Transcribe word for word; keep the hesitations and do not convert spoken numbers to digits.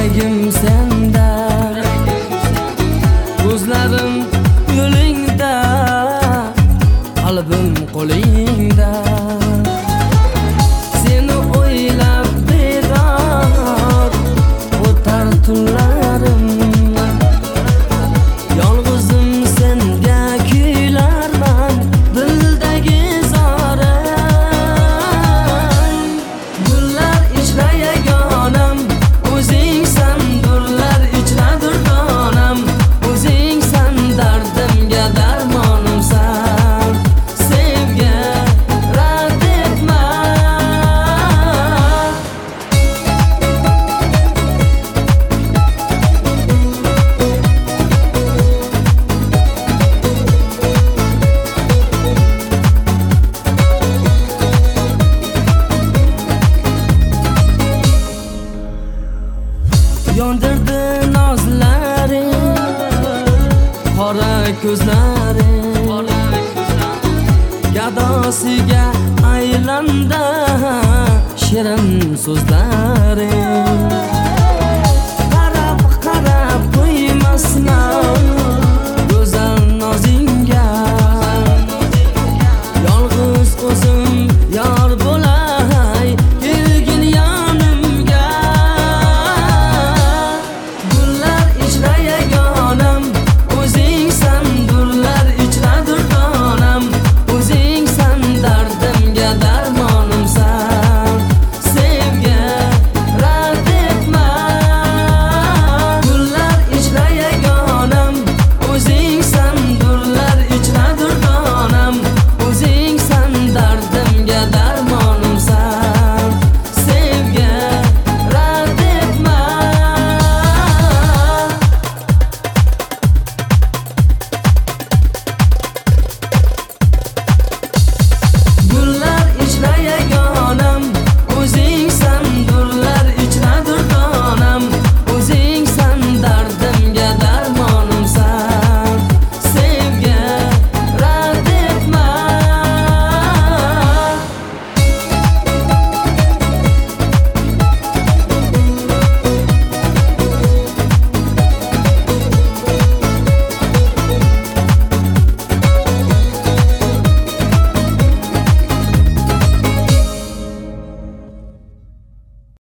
yuragim senda, ko'zlarim yo'lingda, qalbim qo'lingda. Seni o'ylab bedor o'tar tunlarim, yolg'izim senga kuylarman dildagi zorim. Gullar ichra yagonam, o'zingsan nurlar ichra durdonim, o'zingsan dardimga darmonimsan. Sevga rad etma. Yondirdi nozlaring, qora ko'zlaring, gadosiga aylandi shirin so'zlaring.